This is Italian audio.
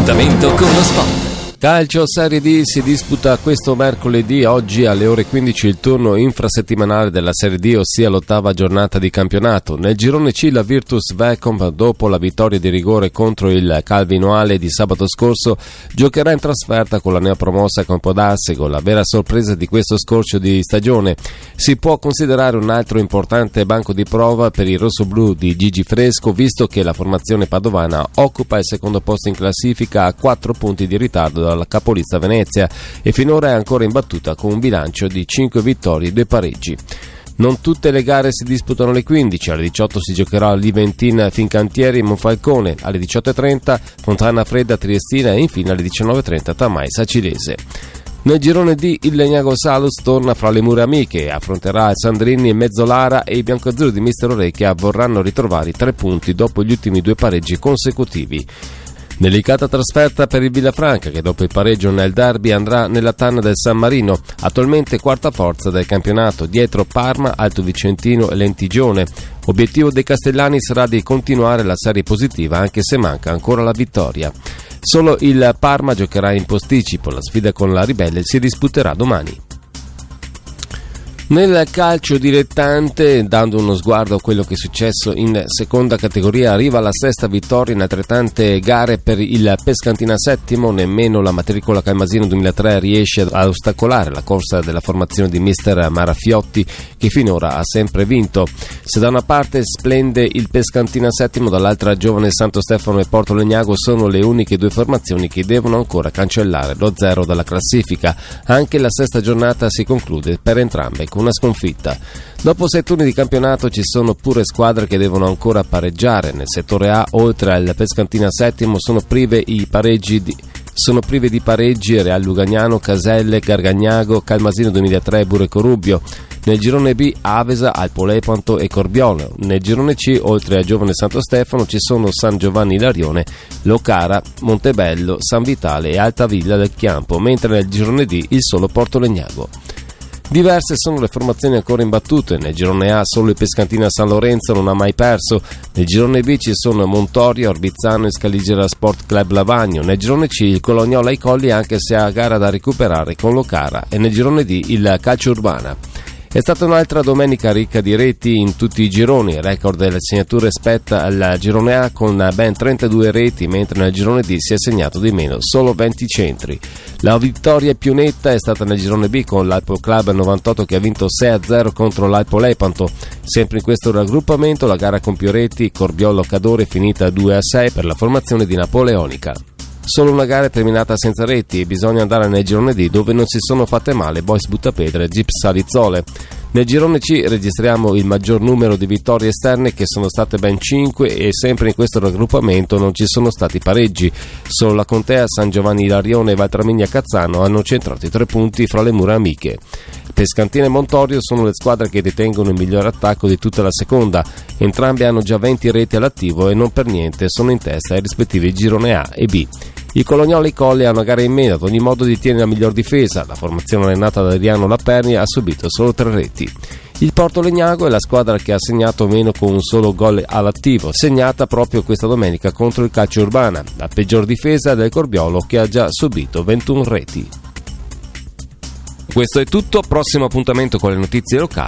Appuntamento con lo sport. Calcio Serie D si disputa questo mercoledì, oggi alle ore 15 il turno infrasettimanale della Serie D, ossia l'ottava giornata di campionato. Nel girone C la Virtus Vecom, dopo la vittoria di rigore contro il Calvinoale di sabato scorso, giocherà in trasferta con la neopromossa Campodarsego, la vera sorpresa di questo scorcio di stagione. Si può considerare un altro importante banco di prova per i rossoblù di Gigi Fresco, visto che la formazione padovana occupa il secondo posto in classifica a 4 punti di ritardo dalla capolista Venezia e finora è ancora imbattuta con un bilancio di 5 vittorie e 2 pareggi. Non tutte le gare si disputano alle 15, alle 18 si giocherà Liventin Fincantieri Monfalcone, alle 18.30 Fontana Fredda Triestina e infine alle 19.30 Tamai Sacilese. Nel girone D il Legnago Salus torna fra le mura amiche e affronterà il Sandrini e Mezzolara, e i biancoazzurri di Mister Orecchia vorranno ritrovare i 3 punti dopo gli ultimi 2 pareggi consecutivi. Delicata trasferta per il Villafranca, che dopo il pareggio nel derby andrà nella tanna del San Marino, attualmente quarta forza del campionato, dietro Parma, Alto Vicentino e Lentigione. Obiettivo dei castellani sarà di continuare la serie positiva, anche se manca ancora la vittoria. Solo il Parma giocherà in posticipo, la sfida con la Ribelle si disputerà domani. Nel calcio dilettante, dando uno sguardo a quello che è successo in seconda categoria, arriva la sesta vittoria in altrettante gare per il Pescantina settimo. Nemmeno la matricola Calmasino 2003 riesce ad ostacolare la corsa della formazione di mister Marafiotti, che finora ha sempre vinto. Se da una parte splende il Pescantina settimo, dall'altra Giovane Santo Stefano e Porto Legnago sono le uniche 2 formazioni che devono ancora cancellare lo zero dalla classifica. Anche la sesta giornata si conclude per entrambe con una sconfitta. Dopo 6 turni di campionato ci sono pure squadre che devono ancora pareggiare. Nel settore A, oltre al Pescantina settimo, sono prive di pareggi Real Lugagnano, Caselle, Gargagnago, Calmasino 2003 e Bureco Rubbio. Nel girone B Avesa, Alpo Lepanto e Corbiolo. Nel girone C, oltre a Giovane Santo Stefano, ci sono San Giovanni Larione, Locara, Montebello, San Vitale e Altavilla del Chiampo, mentre nel girone D il solo Porto Legnago. Diverse sono le formazioni ancora imbattute. Nel girone A solo il Pescantina San Lorenzo non ha mai perso. Nel girone B ci sono Montorio, Orbizzano e Scaligera Sport Club Lavagno. Nel girone C il Colognola ai Colli, anche se ha gara da recuperare con Locara, e nel girone D il Calcio Urbana. È stata un'altra domenica ricca di reti in tutti i gironi. Il record delle segnature spetta al girone A con ben 32 reti, mentre nel girone D si è segnato di meno, solo 20 centri. La vittoria più netta è stata nel girone B con l'Alpo Club 98, che ha vinto 6-0 contro l'Alpo Lepanto. Sempre in questo raggruppamento la gara con più reti, Corbiolo Cadore, finita 2-6 per la formazione di Napoleonica. Solo una gara è terminata senza reti e bisogna andare nel girone D, dove non si sono fatte male Boys Buttapedra e Gips Salizzole. Nel girone C registriamo il maggior numero di vittorie esterne, che sono state ben 5, e sempre in questo raggruppamento non ci sono stati pareggi. Solo la Contea, San Giovanni Larione e Valtramigna Cazzano hanno centrato i 3 punti fra le mura amiche. Pescantina e Montorio sono le squadre che detengono il miglior attacco di tutta la seconda. Entrambe hanno già 20 reti all'attivo e non per niente sono in testa ai rispettivi girone A e B. Il Colognola ai Colli ha una gara in meno, ad ogni modo detiene la miglior difesa. La formazione allenata da Adriano Lapernia ha subito solo 3 reti. Il Porto Legnago è la squadra che ha segnato meno, con un solo gol all'attivo, segnata proprio questa domenica contro il Calcio Urbana. La peggior difesa è del Corbiolo, che ha già subito 21 reti. Questo è tutto, prossimo appuntamento con le notizie locali.